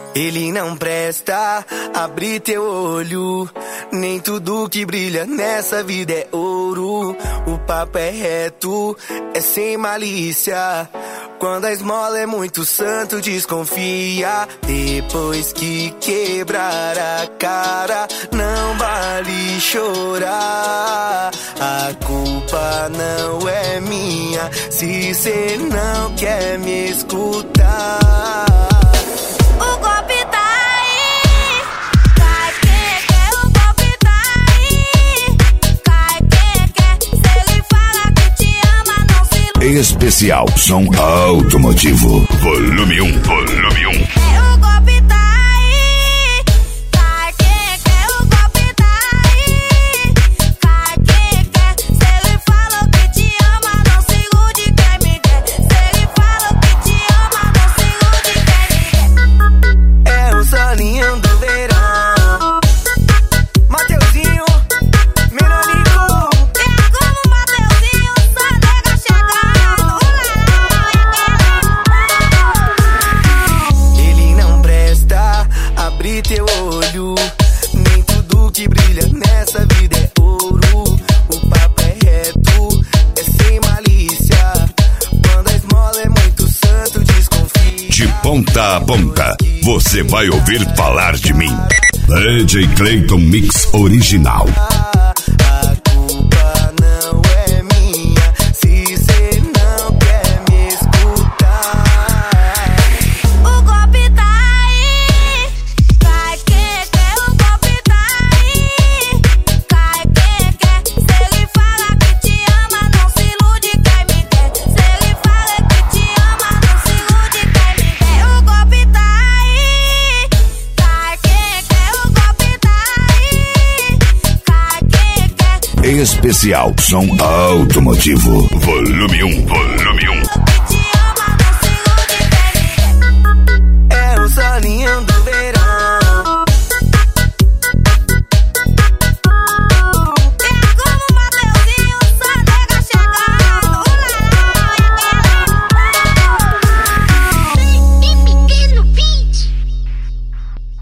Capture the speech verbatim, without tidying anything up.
Ele não presta, abre teu olho. Nem tudo que brilha nessa vida é ouro. O papo é reto, é sem malícia. Quando a esmola é muito santo, desconfia. Depois que quebrar a cara, não vale chorar. A culpa não é minha se cê não quer me escutar. O golpe tá aí, cai quem quer, o golpe tá aí, cai quem quer. Se ele fala que te ama, não se ilude. Especial som automotivo, volume um, volume um. O golpe tá aí, cai quem quer, o golpe tá aí, cai quem quer. Se ele fala que te ama, não se ilude quem me quer. Se ele fala que te ama, não se ilude quem me quer. É o solinho do verão, Mateuzinho, Menonico. É como Mateuzinho, só nega chegando. Ele não presta, abre teu olho. Nem tudo que brilha nessa vida é ouro. O papo é reto, é sem malícia. Quando a esmola é muito santo, desconfia. De ponta a ponta, você vai ouvir falar de mim. D J Clayton Mix Original. A culpa não é minha se cê não quer me escutar. O golpe tá aí, cai quem quer, o golpe tá aí, cai quem quer. Se ele fala que te ama, não se ilude quem me quer. Se ele fala que te ama, não se ilude quem me quer. O golpe tá aí, cai quem quer, o golpe tá aí, cai quem quer. Especial som automotivo, volume um, volume